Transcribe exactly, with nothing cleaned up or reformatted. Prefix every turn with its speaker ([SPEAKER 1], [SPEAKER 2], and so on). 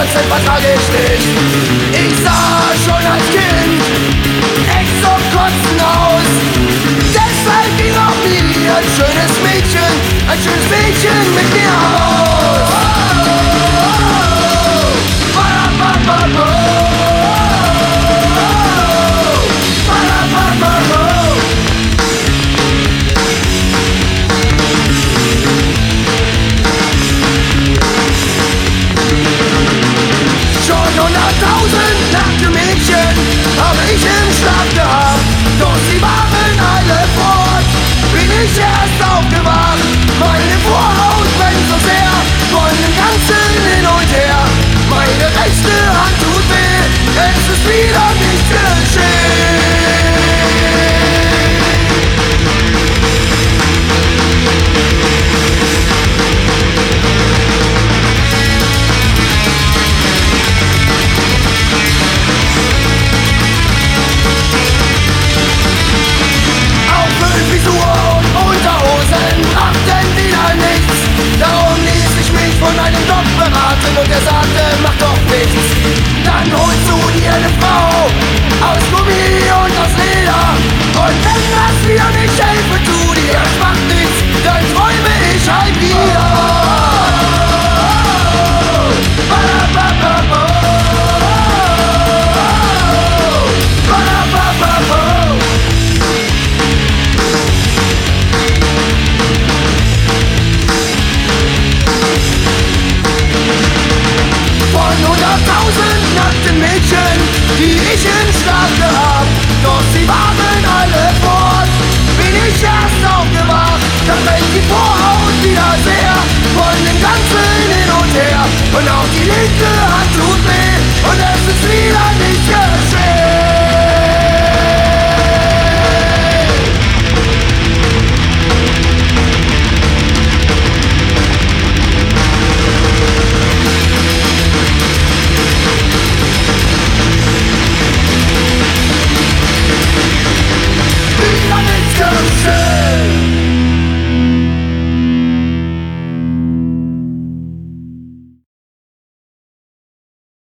[SPEAKER 1] Prozent vertrag ich nicht. Ich sah schon als Kind echt zum Kotzen aus. Deshalb ging auch nie ein schönes Mädchen, ein schönes Mädchen mit mir aus. Hunderttausend nackte Mädchen habe ich im Schlaf gehabt, doch sie waren alle fort, bin ich erst aufgewacht. Meine Vorhaut brennt so sehr, von dem ganzen Hin und Her. Meine rechte Hand tut weh, es ist wieder nicht geschehen. Darum ließ ich mich von einem Doc beraten und er sagte, mach doch nichts. Dann holst du dir eine Frau aus Gummi und aus Leder. Und wenn das wieder nicht helfe, tu dir, es macht nichts, dann träume ich halt wieder. Hunderttausend nackte Mädchen, die ich im Schlaf gehabt, doch sie waren alle fort, bin ich erst aufgewacht, da brennt die Vorhaut wieder sehr, von dem ganzen Hin und Her, und auch die linke Hand tut weh.